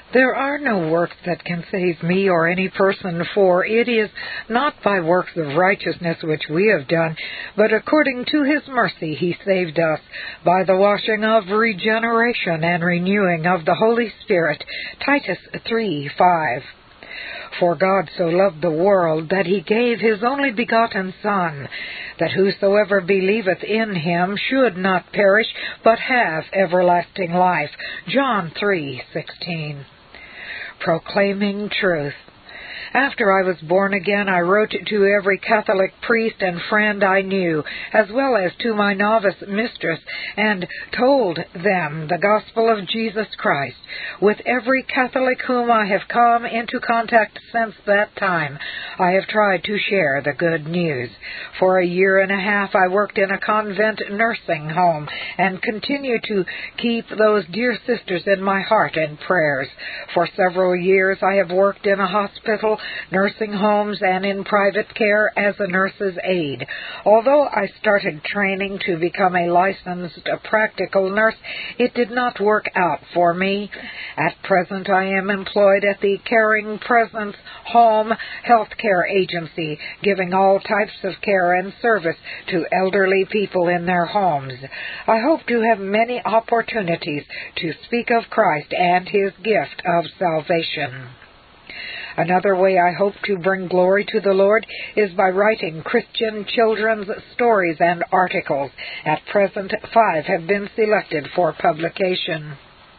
There are no works that can save me or any person, for it is not by works of righteousness which we have done, but according to his mercy he saved us, by the washing of regeneration and renewing of the Holy Spirit. Titus 3:5. For God so loved the world that he gave his only begotten Son, that whosoever believeth in him should not perish, but have everlasting life. John 3:16. Proclaiming truth. After I was born again, I wrote to every Catholic priest and friend I knew, as well as to my novice mistress, and told them the gospel of Jesus Christ. With every Catholic whom I have come into contact since that time, I have tried to share the good news. For a year and a half, I worked in a convent nursing home, and continue to keep those dear sisters in my heart and prayers. For several years, I have worked in a hospital, nursing homes, and in private care as a nurse's aide. Although I started training to become a licensed practical nurse, it did not work out for me. At present, I am employed at the Caring Presence Home Health Care Agency, giving all types of care and service to elderly people in their homes. I hope to have many opportunities to speak of Christ and his gift of salvation. Another way I hope to bring glory to the Lord is by writing Christian children's stories and articles. At present, 5 have been selected for publication.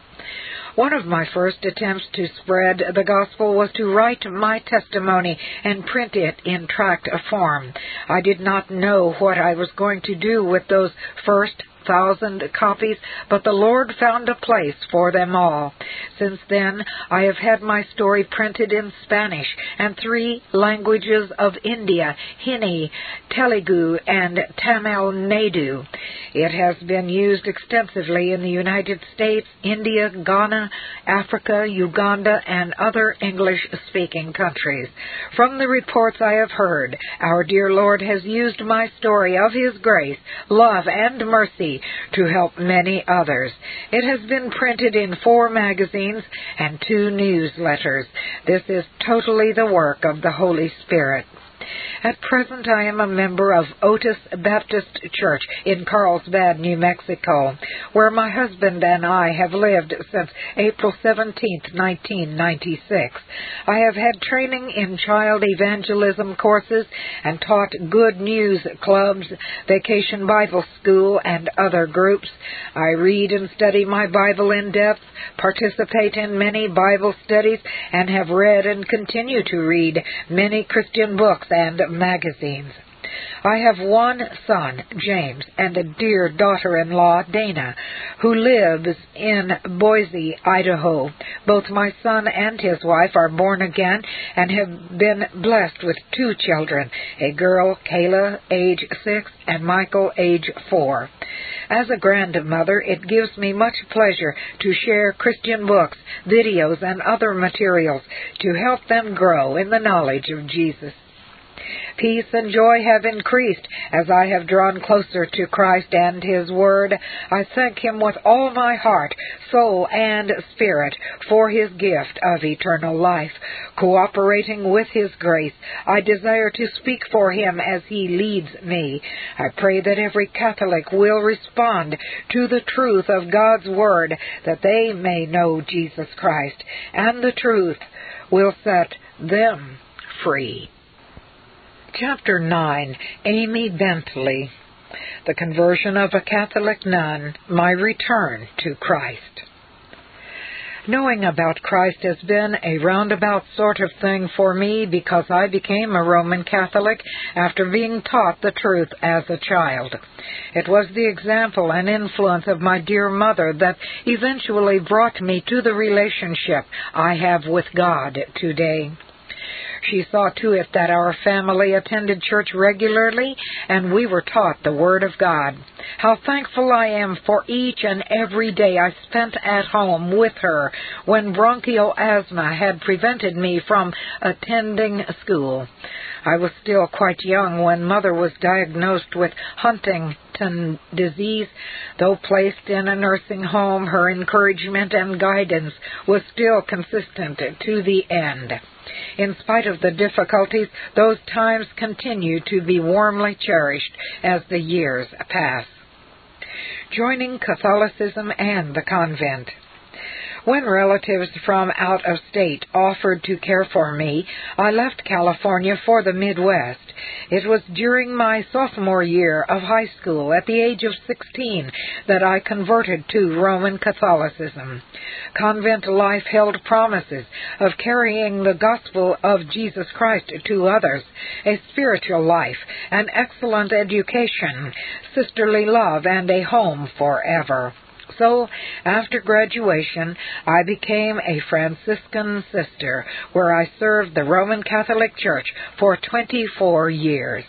One of my first attempts to spread the gospel was to write my testimony and print it in tract form. I did not know what I was going to do with those first 1,000 copies, but the Lord found a place for them all. Since then, I have had my story printed in Spanish and 3 languages of India, Hindi, Telugu, and Tamil Nadu. It has been used extensively in the United States, India, Ghana, Africa, Uganda, and other English-speaking countries. From the reports I have heard, our dear Lord has used my story of his grace, love, and mercy to help many others. It has been printed in 4 magazines and 2 newsletters. This is totally the work of the Holy Spirit. At present, I am a member of Otis Baptist Church in Carlsbad, New Mexico, where my husband and I have lived since April 17, 1996. I have had training in child evangelism courses and taught Good News clubs, Vacation Bible School, and other groups. I read and study my Bible in depth, participate in many Bible studies, and have read and continue to read many Christian books and magazines. I have one son, James, and a dear daughter-in-law, Dana, who lives in Boise, Idaho. Both my son and his wife are born again and have been blessed with 2 children, a girl, Kayla, age 6, and Michael, age 4. As a grandmother, it gives me much pleasure to share Christian books, videos, and other materials to help them grow in the knowledge of Jesus. Peace and joy have increased as I have drawn closer to Christ and his Word. I thank him with all my heart, soul, and spirit for his gift of eternal life. Cooperating with his grace, I desire to speak for him as he leads me. I pray that every Catholic will respond to the truth of God's Word, that they may know Jesus Christ, and the truth will set them free. Chapter 9, Amy Bentley, The Conversion of a Catholic Nun, My Return to Christ. Knowing about Christ has been a roundabout sort of thing for me because I became a Roman Catholic after being taught the truth as a child. It was the example and influence of my dear mother that eventually brought me to the relationship I have with God today. She saw to it that our family attended church regularly and we were taught the Word of God. How thankful I am for each and every day I spent at home with her when bronchial asthma had prevented me from attending school. I was still quite young when Mother was diagnosed with Huntington disease. Though placed in a nursing home, her encouragement and guidance was still consistent to the end. In spite of the difficulties, those times continue to be warmly cherished as the years pass. Joining Catholicism and the convent. When relatives from out of state offered to care for me, I left California for the Midwest. It was during my sophomore year of high school, at the age of 16, that I converted to Roman Catholicism. Convent life held promises of carrying the gospel of Jesus Christ to others, a spiritual life, an excellent education, sisterly love, and a home forever. So, after graduation, I became a Franciscan sister, where I served the Roman Catholic Church for 24 years.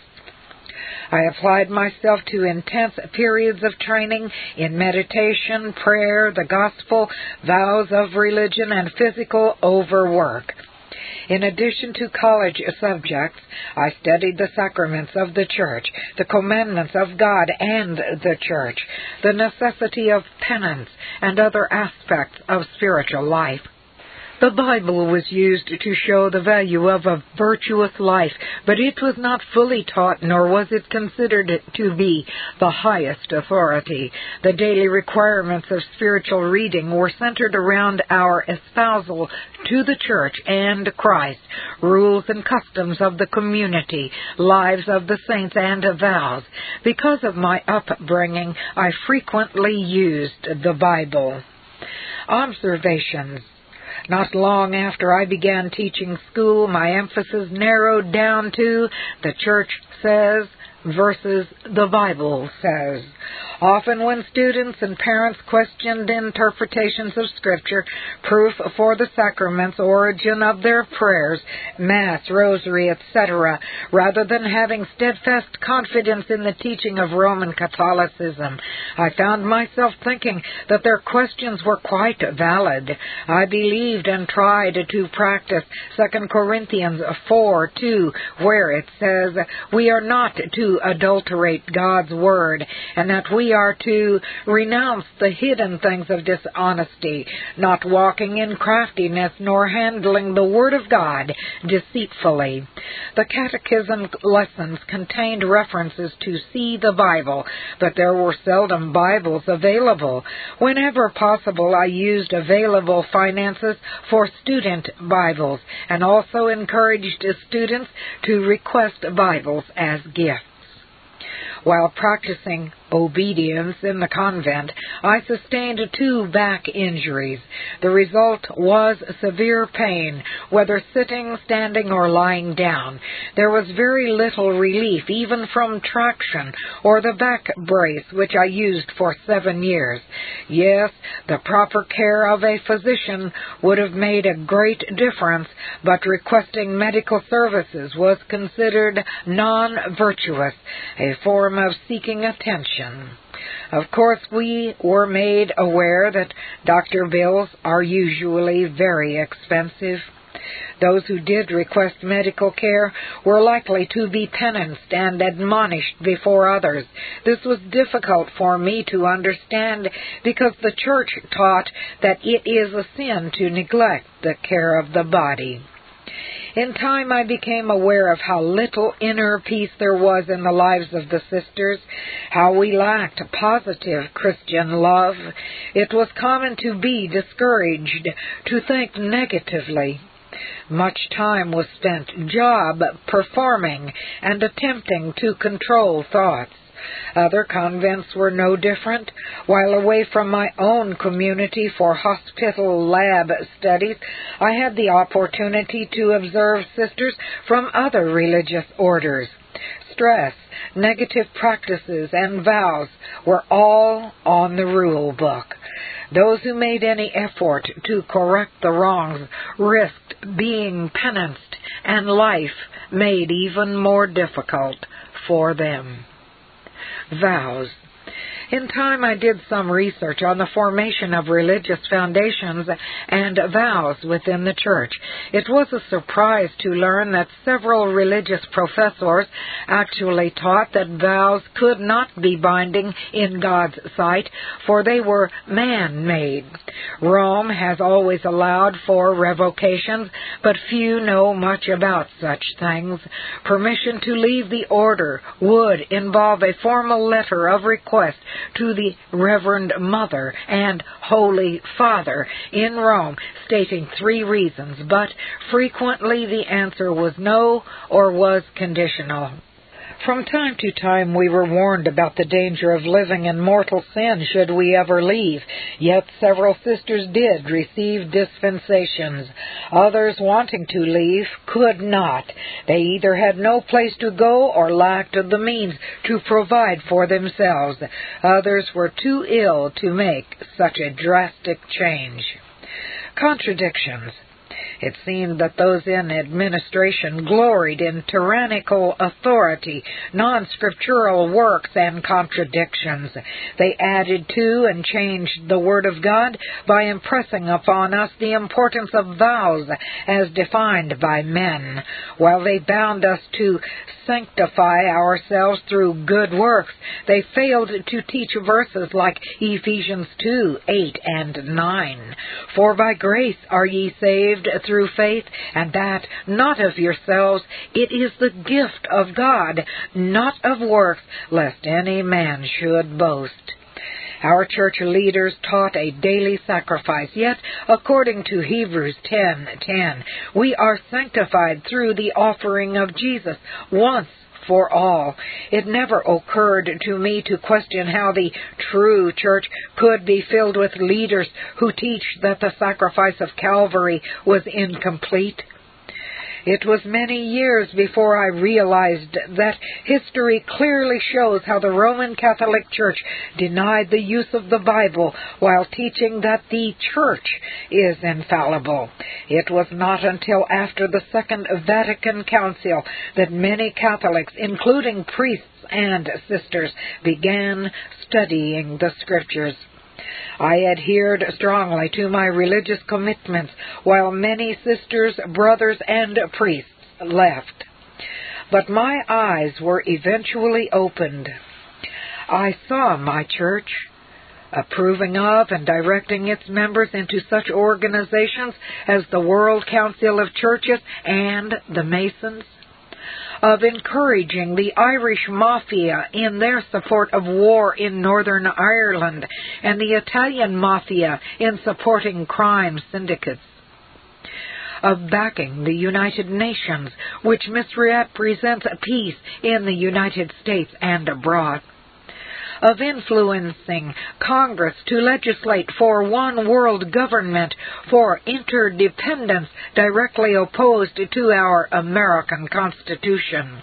I applied myself to intense periods of training in meditation, prayer, the gospel, vows of religion, and physical overwork. In addition to college subjects, I studied the sacraments of the Church, the commandments of God and the Church, the necessity of penance, and other aspects of spiritual life. The Bible was used to show the value of a virtuous life, but it was not fully taught, nor was it considered to be the highest authority. The daily requirements of spiritual reading were centered around our espousal to the Church and Christ, rules and customs of the community, lives of the saints, and vows. Because of my upbringing, I frequently used the Bible. Observations. Not long after I began teaching school, my emphasis narrowed down to the Church says versus the Bible says. Often when students and parents questioned interpretations of Scripture, proof for the sacraments, origin of their prayers, Mass, Rosary, etc., rather than having steadfast confidence in the teaching of Roman Catholicism, I found myself thinking that their questions were quite valid. I believed and tried to practice 2 Corinthians 4:2, where it says, "We are not to adulterate God's Word, and that we are to renounce the hidden things of dishonesty, not walking in craftiness, nor handling the Word of God deceitfully." The Catechism lessons contained references to see the Bible, but there were seldom Bibles available. Whenever possible, I used available finances for student Bibles, and also encouraged students to request Bibles as gifts. While practicing obedience in the convent, I sustained 2 back injuries. The result was severe pain, whether sitting, standing, or lying down. There was very little relief, even from traction or the back brace, which I used for 7 years. Yes, the proper care of a physician would have made a great difference, but requesting medical services was considered non-virtuous, a form of seeking attention. Of course, we were made aware that doctor bills are usually very expensive. Those who did request medical care were likely to be penanced and admonished before others. This was difficult for me to understand because the Church taught that it is a sin to neglect the care of the body. In time, I became aware of how little inner peace there was in the lives of the sisters, how we lacked positive Christian love. It was common to be discouraged, to think negatively. Much time was spent job performing and attempting to control thoughts. Other convents were no different. While away from my own community for hospital lab studies, I had the opportunity to observe sisters from other religious orders. Stress, negative practices, and vows were all on the rule book. Those who made any effort to correct the wrongs risked being penanced and life made even more difficult for them. Vows. In time I did some research on the formation of religious foundations and vows within the church. It was a surprise to learn that several religious professors actually taught that vows could not be binding in God's sight, for they were man-made. Rome has always allowed for revocations, but few know much about such things. Permission to leave the order would involve a formal letter of request to the Reverend Mother and Holy Father in Rome, stating 3 reasons, but frequently the answer was no or was conditional. From time to time we were warned about the danger of living in mortal sin should we ever leave, yet several sisters did receive dispensations. Others wanting to leave could not. They either had no place to go or lacked the means to provide for themselves. Others were too ill to make such a drastic change. Contradictions. It seemed that those in administration gloried in tyrannical authority, non-scriptural works, and contradictions. They added to and changed the Word of God by impressing upon us the importance of vows as defined by men. While they bound us to sanctify ourselves through good works, they failed to teach verses like Ephesians 2, 8, and 9. For by grace are ye saved through faith, and that not of yourselves, it is the gift of God, not of works, lest any man should boast. Our church leaders taught a daily sacrifice, yet, according to Hebrews 10:10, we are sanctified through the offering of Jesus once for all. It never occurred to me to question how the true church could be filled with leaders who teach that the sacrifice of Calvary was incomplete. It was many years before I realized that history clearly shows how the Roman Catholic Church denied the use of the Bible while teaching that the Church is infallible. It was not until after the Second Vatican Council that many Catholics, including priests and sisters, began studying the Scriptures. I adhered strongly to my religious commitments, while many sisters, brothers, and priests left. But my eyes were eventually opened. I saw my church approving of and directing its members into such organizations as the World Council of Churches and the Masons, of encouraging the Irish Mafia in their support of war in Northern Ireland, and the Italian Mafia in supporting crime syndicates, of backing the United Nations, which misrepresents peace in the United States and abroad, of influencing Congress to legislate for one world government, for interdependence directly opposed to our American Constitution,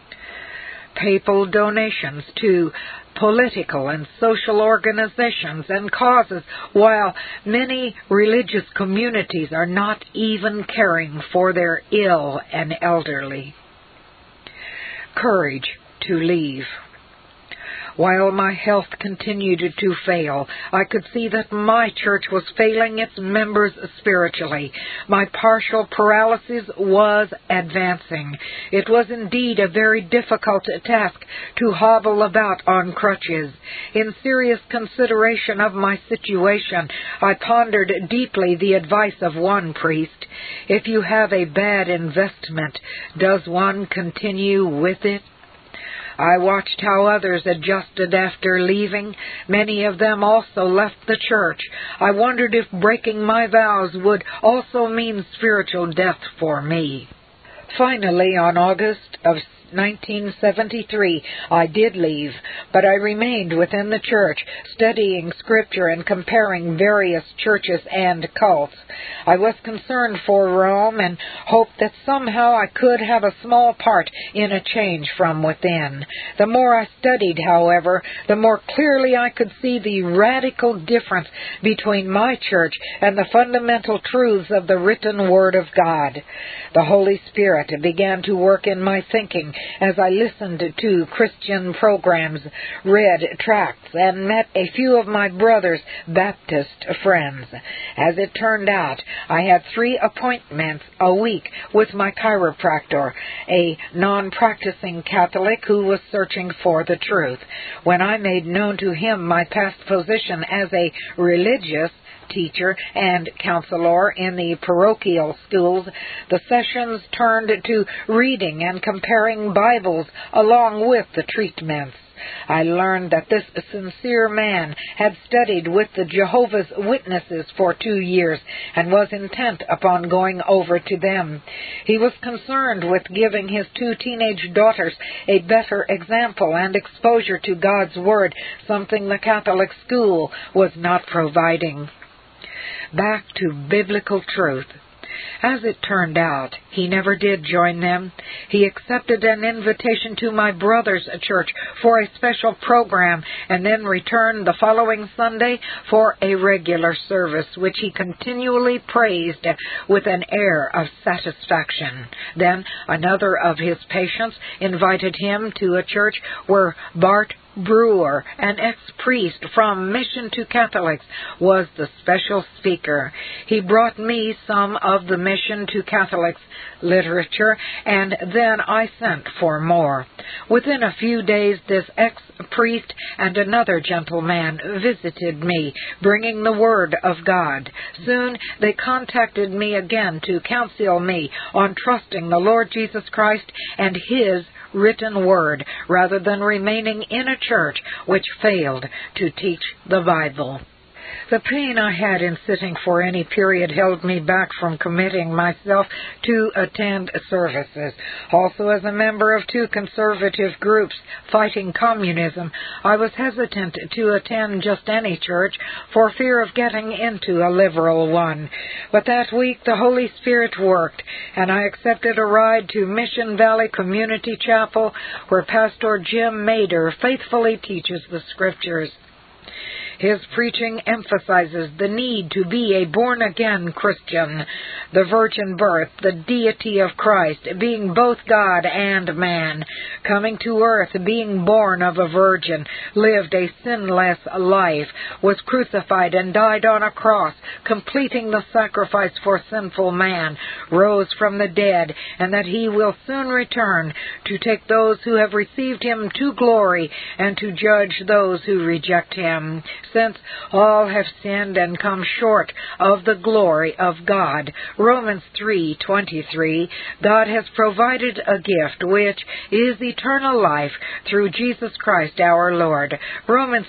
papal donations to political and social organizations and causes, while many religious communities are not even caring for their ill and elderly. Courage to leave. While my health continued to fail, I could see that my church was failing its members spiritually. My partial paralysis was advancing. It was indeed a very difficult task to hobble about on crutches. In serious consideration of my situation, I pondered deeply the advice of one priest. If you have a bad investment, does one continue with it? I watched how others adjusted after leaving. Many of them also left the church. I wondered if breaking my vows would also mean spiritual death for me. Finally, on August of 1973, I did leave, but I remained within the church, studying Scripture and comparing various churches and cults. I was concerned for Rome and hoped that somehow I could have a small part in a change from within. The more I studied, however, the more clearly I could see the radical difference between my church and the fundamental truths of the written Word of God. The Holy Spirit began to work in my thinking as I listened to Christian programs, read tracts, and met a few of my brother's Baptist friends. As it turned out, I had 3 appointments a week with my chiropractor, a non-practicing Catholic who was searching for the truth. When I made known to him my past position as a religious teacher and counselor in the parochial schools, the sessions turned to reading and comparing Bibles along with the treatments. I learned that this sincere man had studied with the Jehovah's Witnesses for 2 years and was intent upon going over to them. He was concerned with giving his 2 teenage daughters a better example and exposure to God's Word, something the Catholic school was not providing. Back to biblical truth. As it turned out, he never did join them. He accepted an invitation to my brother's church for a special program and then returned the following Sunday for a regular service, which he continually praised with an air of satisfaction. Then another of his patients invited him to a church where Bart Brewer, an ex-priest from Mission to Catholics, was the special speaker. He brought me some of the Mission to Catholics literature, and then I sent for more. Within a few days, this ex-priest and another gentleman visited me, bringing the Word of God. Soon they contacted me again to counsel me on trusting the Lord Jesus Christ and His written Word, rather than remaining in a church which failed to teach the Bible. The pain I had in sitting for any period held me back from committing myself to attend services. Also, as a member of 2 conservative groups fighting communism, I was hesitant to attend just any church for fear of getting into a liberal one. But that week the Holy Spirit worked, and I accepted a ride to Mission Valley Community Chapel, where Pastor Jim Mader faithfully teaches the Scriptures. His preaching emphasizes the need to be a born-again Christian, the virgin birth, the deity of Christ, being both God and man, coming to earth, being born of a virgin, lived a sinless life, was crucified and died on a cross, completing the sacrifice for sinful man, rose from the dead, and that he will soon return to take those who have received him to glory and to judge those who reject him. Since all have sinned and come short of the glory of God, Romans 3:23, God has provided a gift which is eternal life through Jesus Christ our Lord, Romans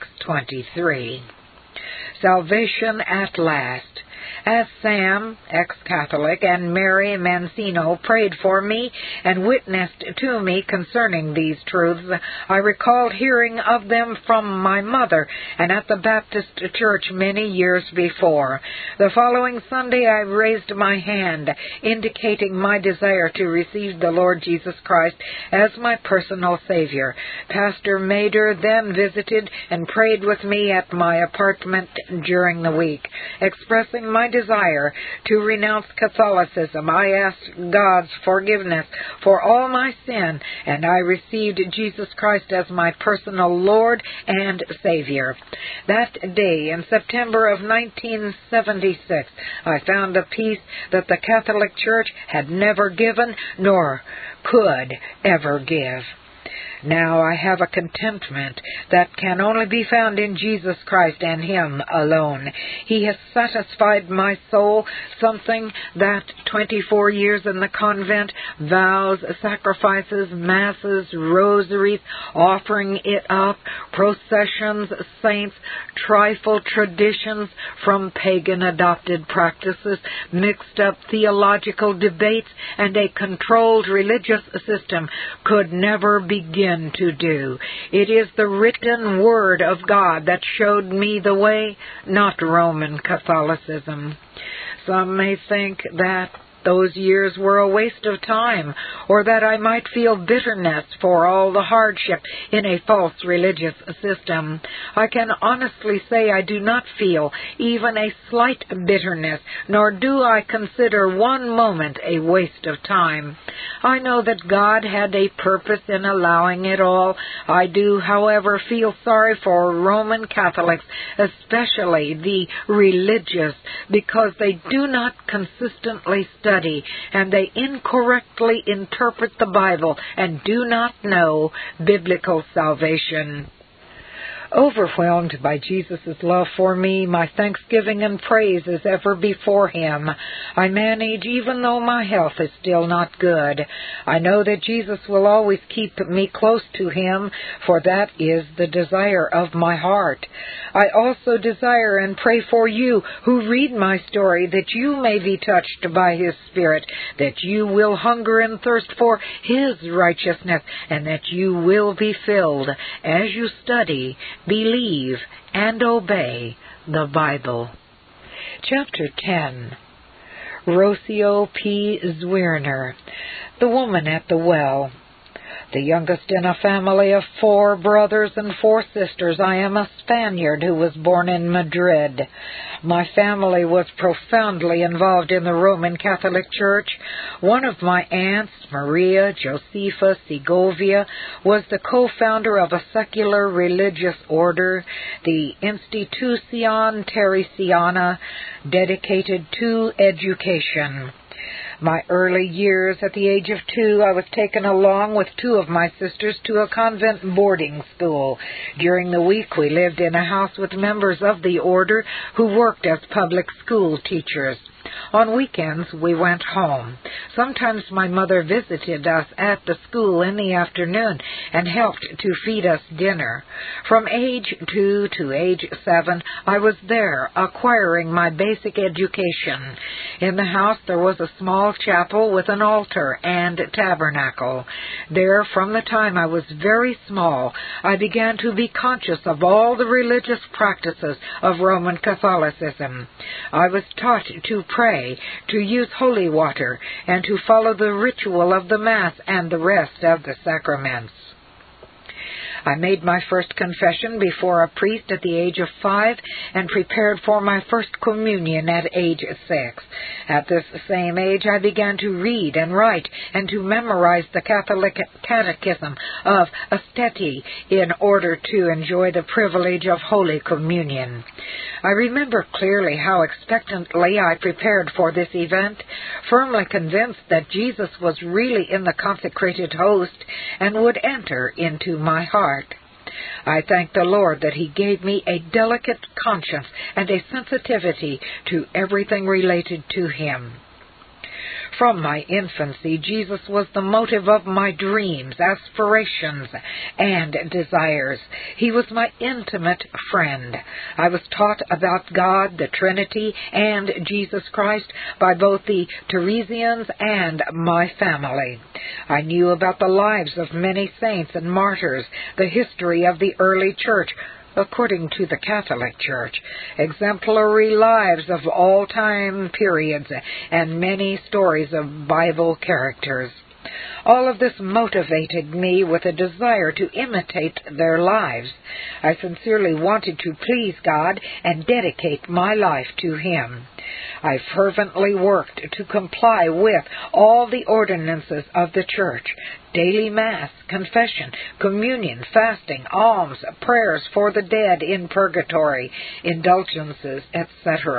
6:23. Salvation at last. As Sam, ex-Catholic, and Mary Mancino prayed for me and witnessed to me concerning these truths, I recalled hearing of them from my mother and at the Baptist church many years before. The following Sunday I raised my hand, indicating my desire to receive the Lord Jesus Christ as my personal Savior. Pastor Mader then visited and prayed with me at my apartment during the week. Expressing my desire to renounce Catholicism, I asked God's forgiveness for all my sin, and I received Jesus Christ as my personal Lord and Savior. That day, in September of 1976, I found a peace that the Catholic Church had never given nor could ever give. Now I have a contentment that can only be found in Jesus Christ and Him alone. He has satisfied my soul, something that 24 years in the convent, vows, sacrifices, masses, rosaries, offering it up, processions, saints, trifle traditions from pagan adopted practices, mixed up theological debates, and a controlled religious system could never begin to do. It is the written Word of God that showed me the way, not Roman Catholicism. Some may think that those years were a waste of time, or that I might feel bitterness for all the hardship in a false religious system. I can honestly say I do not feel even a slight bitterness, nor do I consider one moment a waste of time. I know that God had a purpose in allowing it all. I do, however, feel sorry for Roman Catholics, especially the religious, because they do not consistently study, and they incorrectly interpret the Bible and do not know biblical salvation. Overwhelmed by Jesus' love for me, my thanksgiving and praise is ever before Him. I manage even though my health is still not good. I know that Jesus will always keep me close to Him, for that is the desire of my heart. I also desire and pray for you who read my story, that you may be touched by His Spirit, that you will hunger and thirst for His righteousness, and that you will be filled as you study, believe, and obey the Bible. Chapter 10. Rocio P. Zwirner, the woman at the well. The youngest in a family of 4 brothers and 4 sisters, I am a Spaniard who was born in Madrid. My family was profoundly involved in the Roman Catholic Church. One of my aunts, Maria Josefa Segovia, was the co-founder of a secular religious order, the Institución Teresiana, dedicated to education. My early years, at the age of 2, I was taken along with 2 of my sisters to a convent boarding school. During the week, we lived in a house with members of the order who worked as public school teachers. On weekends, we went home. Sometimes my mother visited us at the school in the afternoon and helped to feed us dinner. From age 2 to age 7, I was there, acquiring my basic education. In the house, there was a small chapel with an altar and tabernacle. There, from the time I was very small, I began to be conscious of all the religious practices of Roman Catholicism. I was taught to pray, to use holy water, and to follow the ritual of the Mass and the rest of the sacraments. I made my first confession before a priest at the age of 5 and prepared for my first communion at age 6. At this same age, I began to read and write and to memorize the Catholic Catechism of Asteti in order to enjoy the privilege of Holy Communion. I remember clearly how expectantly I prepared for this event, firmly convinced that Jesus was really in the consecrated host and would enter into my heart. I thank the Lord that He gave me a delicate conscience and a sensitivity to everything related to Him. From my infancy, Jesus was the motive of my dreams, aspirations, and desires. He was my intimate friend. I was taught about God, the Trinity, and Jesus Christ by both the Teresians and my family. I knew about the lives of many saints and martyrs, the history of the early church, according to the Catholic Church, exemplary lives of all time periods, and many stories of Bible characters. All of this motivated me with a desire to imitate their lives. I sincerely wanted to please God and dedicate my life to Him. I fervently worked to comply with all the ordinances of the Church: daily Mass, confession, communion, fasting, alms, prayers for the dead in purgatory, indulgences, etc.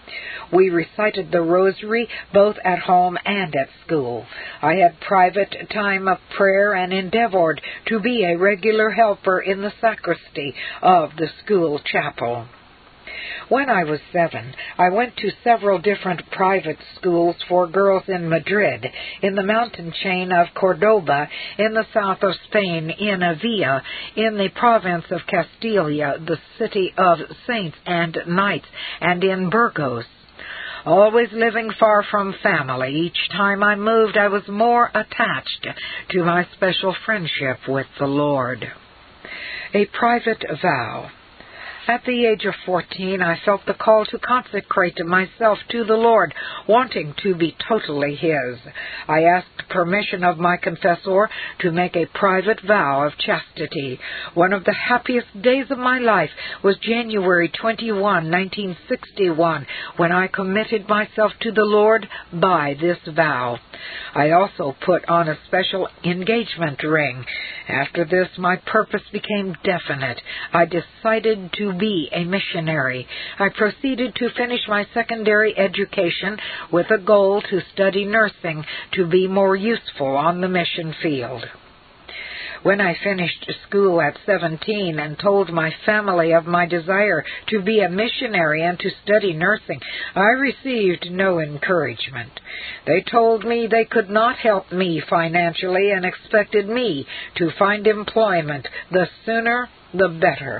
We recited the rosary both at home and at school. I had private time of prayer and endeavored to be a regular helper in the sacristy of the school chapel. When I was 7, I went to several different private schools for girls in Madrid, in the mountain chain of Cordoba, in the south of Spain, in Avila, in the province of Castilla, the city of saints and knights, and in Burgos. Always living far from family, each time I moved I was more attached to my special friendship with the Lord. A private vow. At the age of 14, I felt the call to consecrate myself to the Lord, wanting to be totally His. I asked permission of my confessor to make a private vow of chastity. One of the happiest days of my life was January 21, 1961, when I committed myself to the Lord by this vow. I also put on a special engagement ring. After this, my purpose became definite. I decided to be a missionary. I proceeded to finish my secondary education with a goal to study nursing to be more useful on the mission field. When I finished school at 17 and told my family of my desire to be a missionary and to study nursing, I received no encouragement. They told me they could not help me financially and expected me to find employment. The sooner, the better.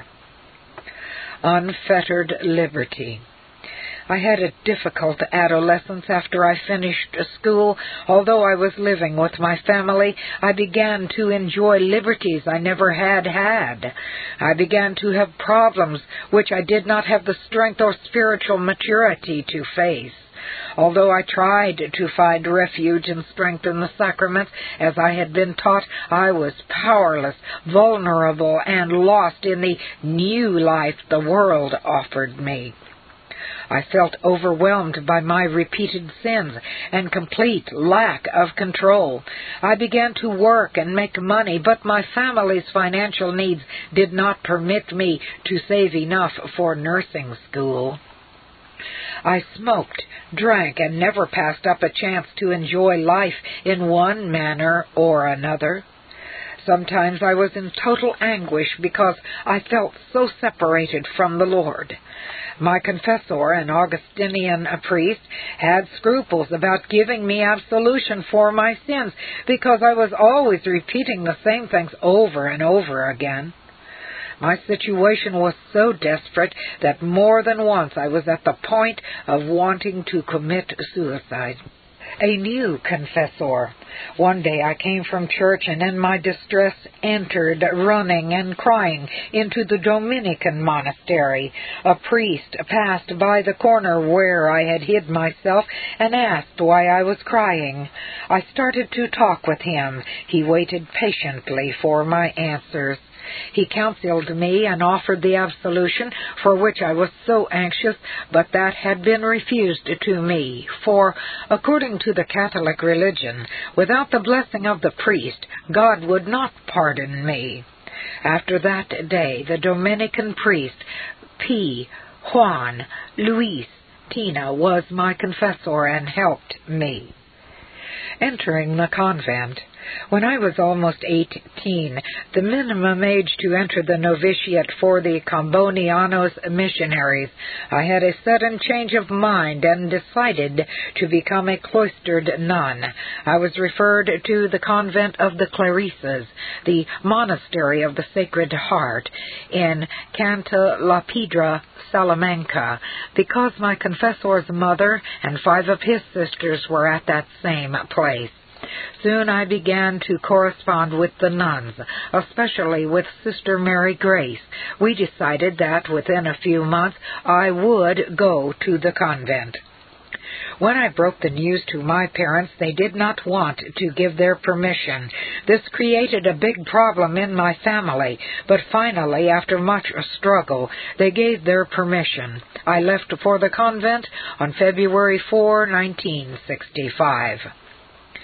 Unfettered liberty. I had a difficult adolescence after I finished school. Although I was living with my family, I began to enjoy liberties I never had. I began to have problems which I did not have the strength or spiritual maturity to face. Although I tried to find refuge and strength in the sacraments as I had been taught, I was powerless, vulnerable, and lost in the new life the world offered me. I felt overwhelmed by my repeated sins and complete lack of control. I began to work and make money, but my family's financial needs did not permit me to save enough for nursing school. I smoked, drank, and never passed up a chance to enjoy life in one manner or another. Sometimes I was in total anguish because I felt so separated from the Lord. My confessor, an Augustinian priest, had scruples about giving me absolution for my sins because I was always repeating the same things over and over again. My situation was so desperate that more than once I was at the point of wanting to commit suicide. A new confessor. One day I came from church and in my distress entered, running and crying, into the Dominican monastery. A priest passed by the corner where I had hid myself and asked why I was crying. I started to talk with him. He waited patiently for my answers. He counseled me and offered the absolution for which I was so anxious, but that had been refused to me, for, according to the Catholic religion, without the blessing of the priest, God would not pardon me. After that day, the Dominican priest, P. Juan Luis Tina, was my confessor and helped me. Entering the convent. When I was almost 18, the minimum age to enter the novitiate for the Cambonianos missionaries, I had a sudden change of mind and decided to become a cloistered nun. I was referred to the convent of the Clarisas, the monastery of the Sacred Heart, in Canta La Piedra, Salamanca, because my confessor's mother and 5 of his sisters were at that same place. Soon I began to correspond with the nuns, especially with Sister Mary Grace. We decided that within a few months I would go to the convent. When I broke the news to my parents, they did not want to give their permission. This created a big problem in my family, but finally, after much struggle, they gave their permission. I left for the convent on February 4, 1965.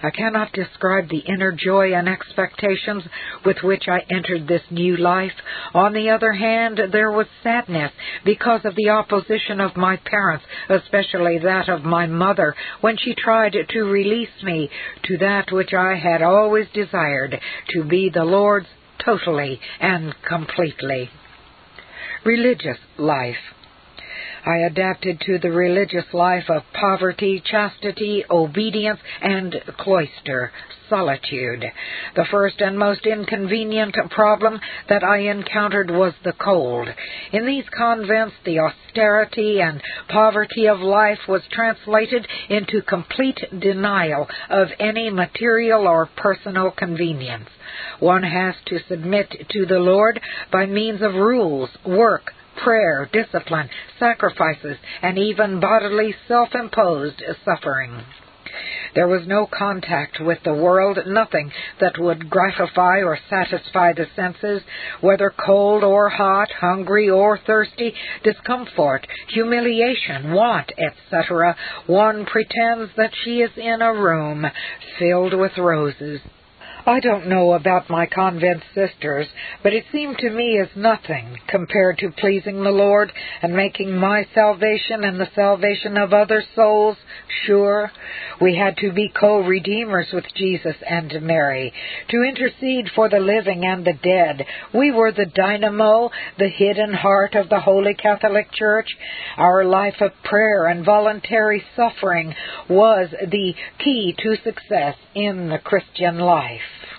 I cannot describe the inner joy and expectations with which I entered this new life. On the other hand, there was sadness because of the opposition of my parents, especially that of my mother, when she tried to release me to that which I had always desired, to be the Lord's totally and completely. Religious life. I adapted to the religious life of poverty, chastity, obedience, and cloister, solitude. The first and most inconvenient problem that I encountered was the cold. In these convents, the austerity and poverty of life was translated into complete denial of any material or personal convenience. One has to submit to the Lord by means of rules, work, prayer, discipline, sacrifices, and even bodily self-imposed suffering. There was no contact with the world, nothing that would gratify or satisfy the senses, whether cold or hot, hungry or thirsty, discomfort, humiliation, want, etc. One pretends that she is in a room filled with roses. I don't know about my convent sisters, but it seemed to me as nothing compared to pleasing the Lord and making my salvation and the salvation of other souls sure. We had to be co-redeemers with Jesus and Mary, to intercede for the living and the dead. We were the dynamo, the hidden heart of the Holy Catholic Church. Our life of prayer and voluntary suffering was the key to success in the Christian life.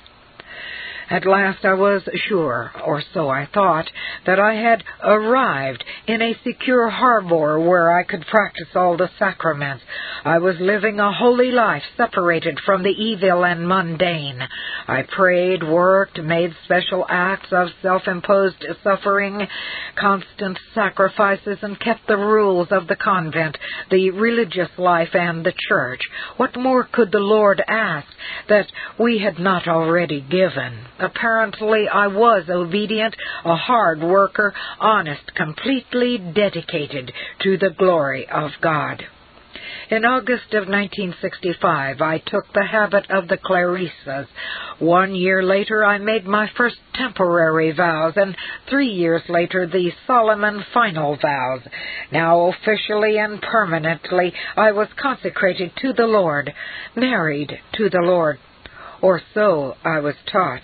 At last I was sure, or so I thought, that I had arrived in a secure harbor where I could practice all the sacraments. I was living a holy life separated from the evil and mundane. I prayed, worked, made special acts of self-imposed suffering, constant sacrifices, and kept the rules of the convent, the religious life, and the church. What more could the Lord ask that we had not already given? Apparently, I was obedient, a hard worker, honest, completely dedicated to the glory of God. In August of 1965, I took the habit of the Clarissas. 1 year later, I made my first temporary vows, and 3 years later, the solemn and final vows. Now, officially and permanently, I was consecrated to the Lord, married to the Lord, or so I was taught.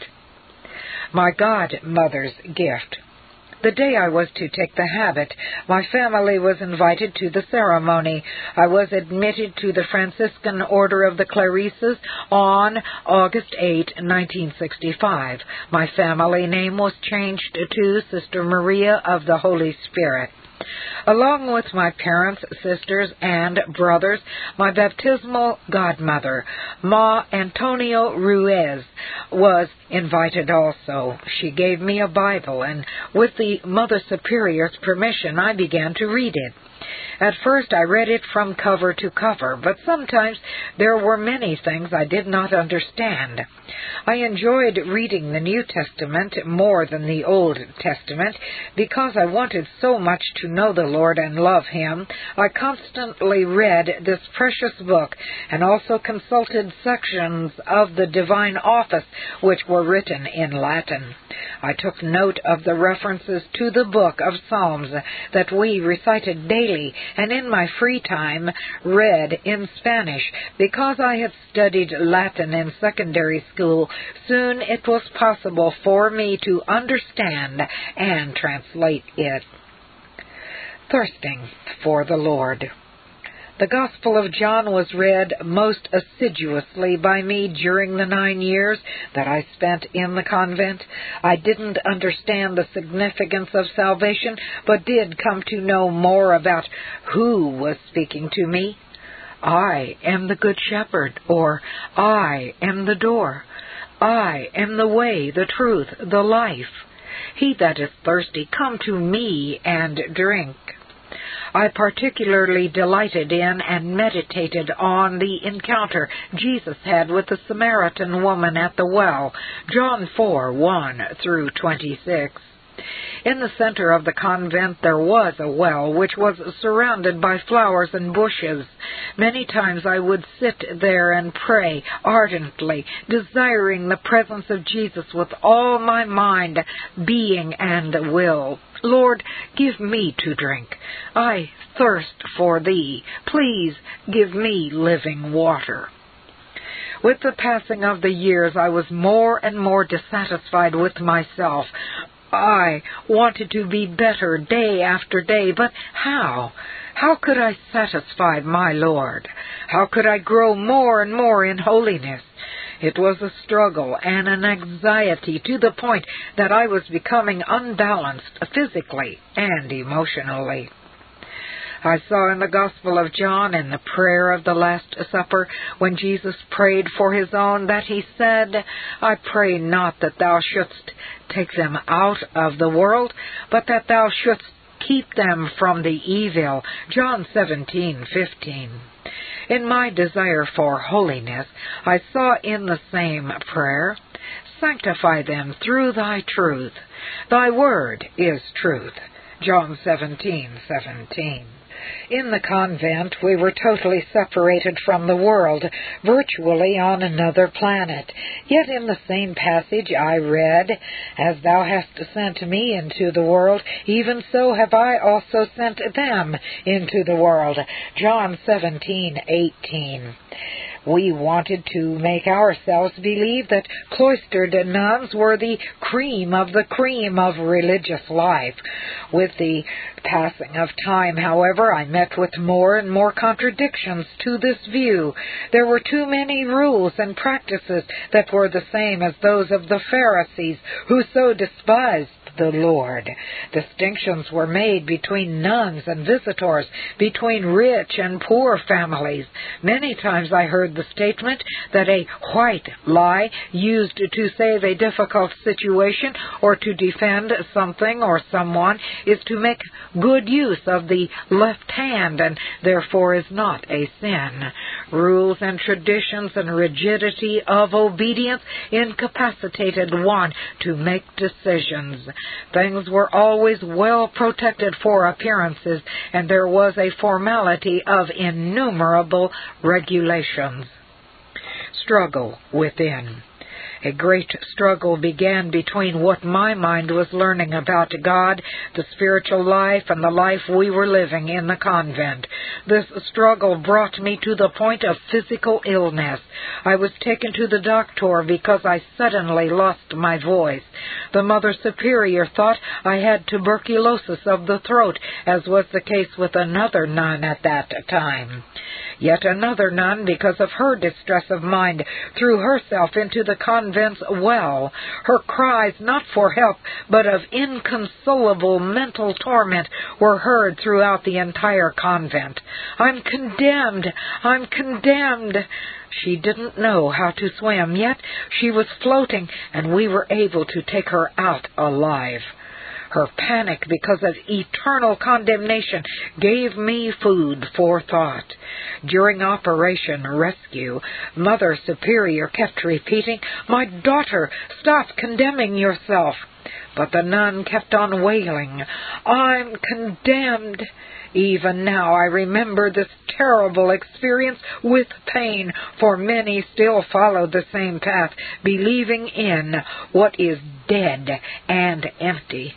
My godmother's gift. The day I was to take the habit, my family was invited to the ceremony. I was admitted to the Franciscan Order of the Clarissas on August 8, 1965. My family name was changed to Sister Maria of the Holy Spirit. Along with my parents, sisters, and brothers, my baptismal godmother, Ma Antonio Ruiz, was invited also. She gave me a Bible, and with the Mother Superior's permission, I began to read it. At first I read it from cover to cover, but sometimes there were many things I did not understand. I enjoyed reading the New Testament more than the Old Testament because I wanted so much to know the Lord and love Him. I constantly read this precious book and also consulted sections of the Divine Office which were written in Latin. I took note of the references to the book of Psalms that we recited daily, and in my free time read in Spanish. Because I had studied Latin in secondary school, soon it was possible for me to understand and translate it. Thirsting for the Lord. The Gospel of John was read most assiduously by me during the 9 years that I spent in the convent. I didn't understand the significance of salvation, but did come to know more about who was speaking to me. I am the Good Shepherd, or I am the door. I am the way, the truth, the life. He that is thirsty, come to me and drink. I particularly delighted in and meditated on the encounter Jesus had with the Samaritan woman at the well, John 4:1 through 26. In the center of the convent there was a well, which was surrounded by flowers and bushes. Many times I would sit there and pray ardently, desiring the presence of Jesus with all my mind, being, and will. Lord, give me to drink. I thirst for Thee. Please give me living water. With the passing of the years, I was more and more dissatisfied with myself. I wanted to be better day after day, but how? How could I satisfy my Lord? How could I grow more and more in holiness? It was a struggle and an anxiety to the point that I was becoming unbalanced physically and emotionally. I saw in the Gospel of John, in the prayer of the Last Supper, when Jesus prayed for His own, that He said, I pray not that Thou shouldst take them out of the world, but that Thou shouldst keep them from the evil. John 17:15. In my desire for holiness, I saw in the same prayer, sanctify them through Thy truth. Thy word is truth. John 17:17. In the convent, we were totally separated from the world, virtually on another planet. Yet in the same passage I read, As Thou hast sent me into the world, even so have I also sent them into the world. John 17:18. We wanted to make ourselves believe that cloistered nuns were the cream of religious life. With the passing of time, however, I met with more and more contradictions to this view. There were too many rules and practices that were the same as those of the Pharisees, who so despised the Lord. Distinctions were made between nuns and visitors, between rich and poor families. Many times I heard the statement that a white lie used to save a difficult situation or to defend something or someone is to make good use of the left hand and therefore is not a sin. Rules and traditions and rigidity of obedience incapacitated one to make decisions. Things were always well protected for appearances, and there was a formality of innumerable regulations. Struggle within. A great struggle began between what my mind was learning about God, the spiritual life, and the life we were living in the convent. This struggle brought me to the point of physical illness. I was taken to the doctor because I suddenly lost my voice. The Mother Superior thought I had tuberculosis of the throat, as was the case with another nun at that time. Yet another nun, because of her distress of mind, threw herself into the convent's well. Her cries, not for help, but of inconsolable mental torment, were heard throughout the entire convent. I'm condemned! I'm condemned! She didn't know how to swim, yet she was floating, and we were able to take her out alive. Her panic because of eternal condemnation gave me food for thought. During Operation Rescue, Mother Superior kept repeating, "My daughter, stop condemning yourself." But the nun kept on wailing, "I'm condemned." Even now I remember this terrible experience with pain, for many still follow the same path, believing in what is dead and empty.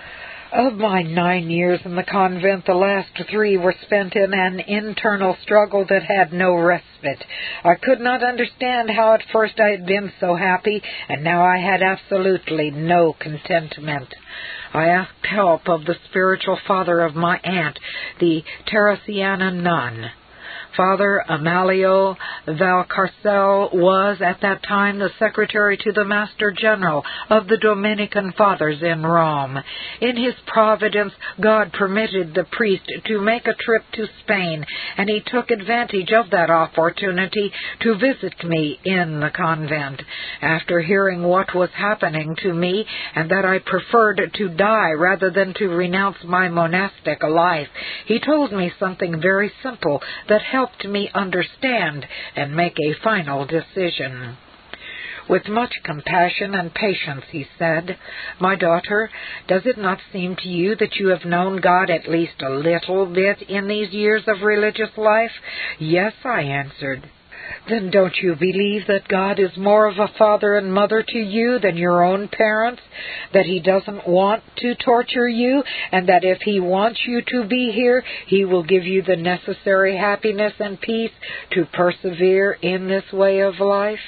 Of my 9 years in the convent, the last 3 were spent in an internal struggle that had no respite. I could not understand how at first I had been so happy, and now I had absolutely no contentment. I asked help of the spiritual father of my aunt, the Teresiana nun. Father Amalio Valcarcel was at that time the secretary to the Master General of the Dominican Fathers in Rome. In his providence, God permitted the priest to make a trip to Spain, and he took advantage of that opportunity to visit me in the convent. After hearing what was happening to me, and that I preferred to die rather than to renounce my monastic life, he told me something very simple that helped me understand and make a final decision. With much compassion and patience, he said, "My daughter, does it not seem to you that you have known God at least a little bit in these years of religious life?" "Yes," I answered. "Then don't you believe that God is more of a father and mother to you than your own parents? That He doesn't want to torture you, and that if He wants you to be here, He will give you the necessary happiness and peace to persevere in this way of life?"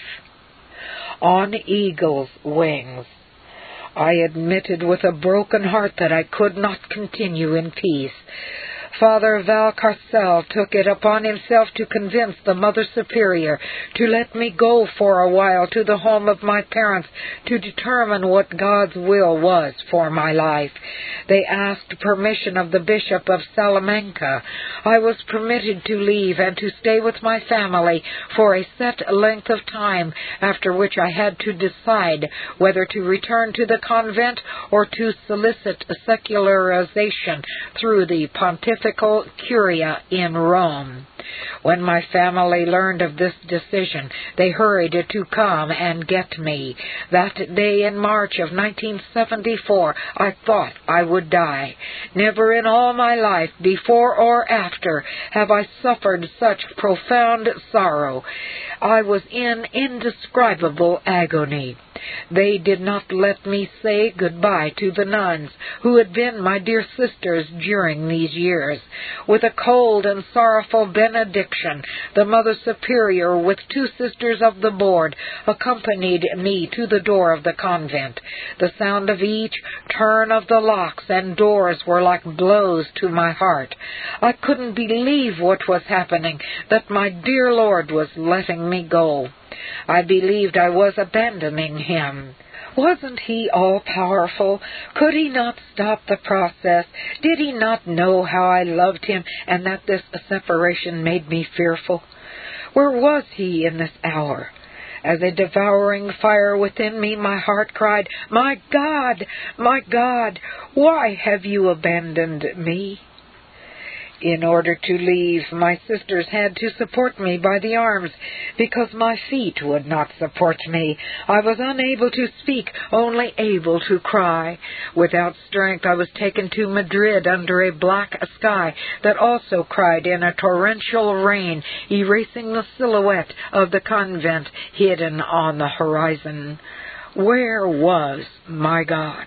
On eagle's wings. I admitted with a broken heart that I could not continue in peace. Father Valcarcel took it upon himself to convince the Mother Superior to let me go for a while to the home of my parents to determine what God's will was for my life. They asked permission of the Bishop of Salamanca. I was permitted to leave and to stay with my family for a set length of time, after which I had to decide whether to return to the convent or to solicit secularization through the Pontifical Curia in Rome. When my family learned of this decision, they hurried to come and get me. That day in March of 1974, I thought I would die. Never in all my life, before or after, have I suffered such profound sorrow. I was in indescribable agony. They did not let me say goodbye to the nuns, who had been my dear sisters during these years. With a cold and sorrowful benediction, the Mother Superior, with two sisters of the board, accompanied me to the door of the convent. The sound of each turn of the locks and doors were like blows to my heart. I couldn't believe what was happening, that my dear Lord was letting me go. I believed I was abandoning Him. Wasn't He all-powerful? Could He not stop the process? Did He not know how I loved Him and that this separation made me fearful? Where was He in this hour? As a devouring fire within me, my heart cried, "My God, my God, why have you abandoned me?" In order to leave, my sisters had to support me by the arms, because my feet would not support me. I was unable to speak, only able to cry. Without strength, I was taken to Madrid under a black sky that also cried in a torrential rain, erasing the silhouette of the convent hidden on the horizon. Where was my God?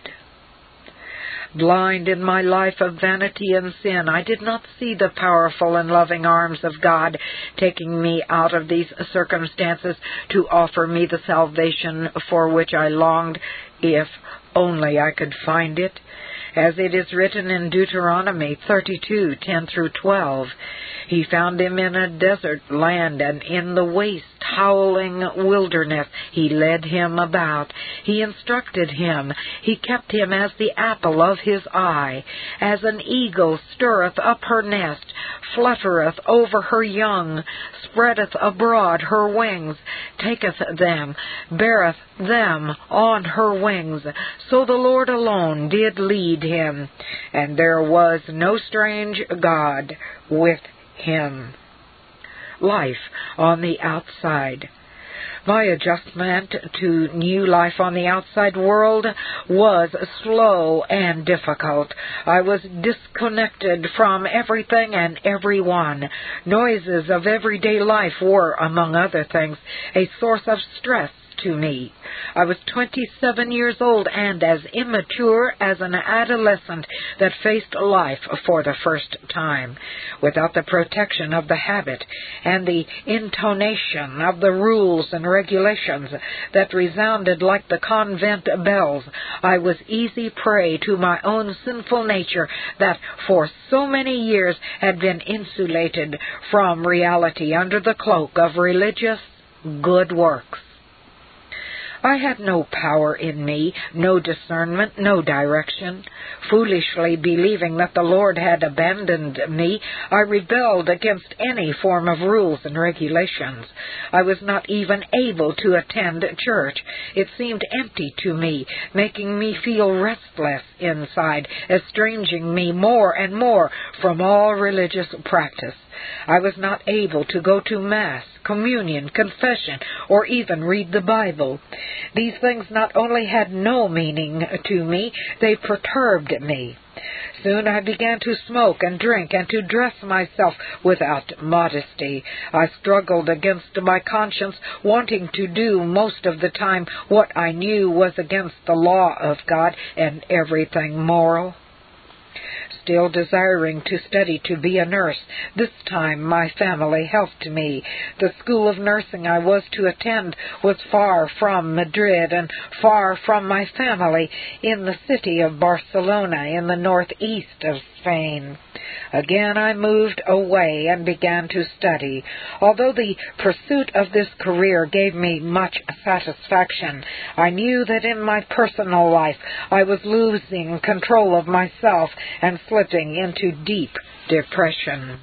Blind in my life of vanity and sin, I did not see the powerful and loving arms of God taking me out of these circumstances to offer me the salvation for which I longed, if only I could find it. As it is written in Deuteronomy 32:10-12, He found him in a desert land, and in the waste, howling wilderness He led him about. He instructed him. He kept him as the apple of His eye. As an eagle stirreth up her nest, fluttereth over her young, spreadeth abroad her wings, taketh them, beareth them on her wings. So the Lord alone did lead him, and there was no strange God with him. Life on the outside. My adjustment to new life on the outside world was slow and difficult. I was disconnected from everything and everyone. Noises of everyday life were, among other things, a source of stress to me. I was 27 years old and as immature as an adolescent that faced life for the first time. Without the protection of the habit and the intonation of the rules and regulations that resounded like the convent bells, I was easy prey to my own sinful nature that for so many years had been insulated from reality under the cloak of religious good works. I had no power in me, no discernment, no direction. Foolishly believing that the Lord had abandoned me, I rebelled against any form of rules and regulations. I was not even able to attend church. It seemed empty to me, making me feel restless inside, estranging me more and more from all religious practice. I was not able to go to Mass, communion, confession, or even read the Bible. These things not only had no meaning to me, they perturbed me. Soon I began to smoke and drink and to dress myself without modesty. I struggled against my conscience, wanting to do most of the time what I knew was against the law of God and everything moral. Still desiring to study to be a nurse, this time my family helped me. The school of nursing I was to attend was far from Madrid and far from my family, in the city of Barcelona in the northeast of Spain. Again I moved away and began to study. Although the pursuit of this career gave me much satisfaction, I knew that in my personal life I was losing control of myself and slipping into deep depression.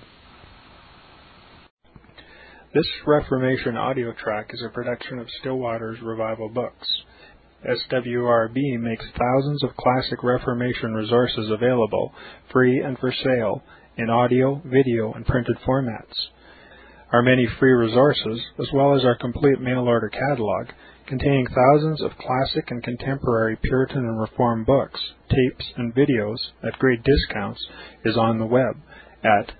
This Reformation audio track is a production of Still Waters Revival Books. SWRB makes thousands of classic Reformation resources available, free and for sale, in audio, video, and printed formats. Our many free resources, as well as our complete mail-order catalog, containing thousands of classic and contemporary Puritan and Reformed books, tapes, and videos at great discounts, is on the web at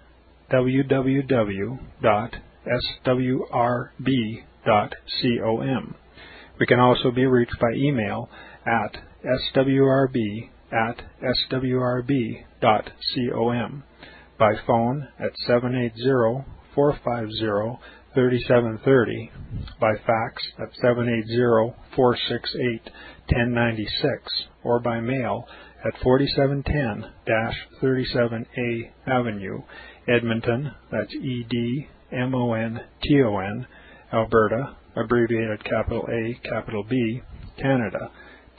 www.swrb.com. We can also be reached by email at swrb@swrb.com, by phone at 780-450-3730, by fax at 780-468-1096, or by mail at 4710-37A Avenue, Edmonton, that's Edmonton, Alberta, abbreviated capital A, capital B, Canada,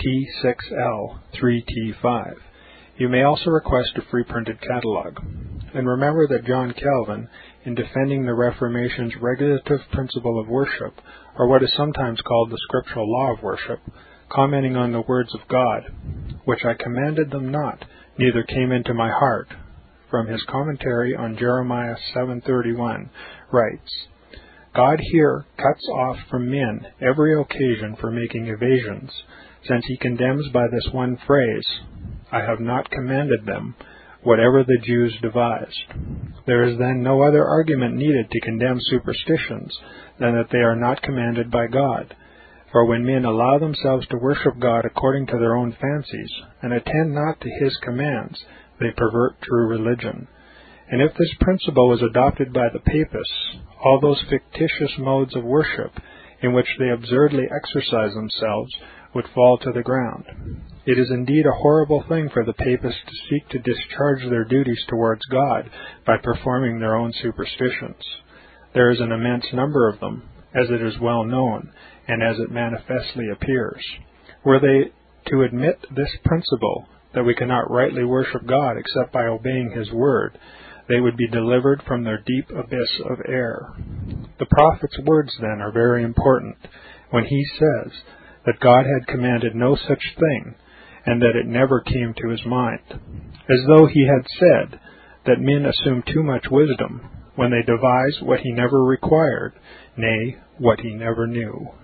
T6L3T5. You may also request a free printed catalog. And remember that John Calvin, in defending the Reformation's regulative principle of worship, or what is sometimes called the scriptural law of worship, commenting on the words of God, which I commanded them not, neither came into my heart, from his commentary on Jeremiah 7:31, writes, God here cuts off from men every occasion for making evasions, since he condemns by this one phrase, I have not commanded them, whatever the Jews devised. There is then no other argument needed to condemn superstitions than that they are not commanded by God. For when men allow themselves to worship God according to their own fancies, and attend not to his commands, they pervert true religion. And if this principle was adopted by the Papists, all those fictitious modes of worship in which they absurdly exercise themselves would fall to the ground. It is indeed a horrible thing for the Papists to seek to discharge their duties towards God by performing their own superstitions. There is an immense number of them, as it is well known, and as it manifestly appears. Were they to admit this principle, that we cannot rightly worship God except by obeying his word, they would be delivered from their deep abyss of error. The prophet's words, then, are very important when he says that God had commanded no such thing, and that it never came to his mind, as though he had said that men assume too much wisdom when they devise what he never required, nay, what he never knew.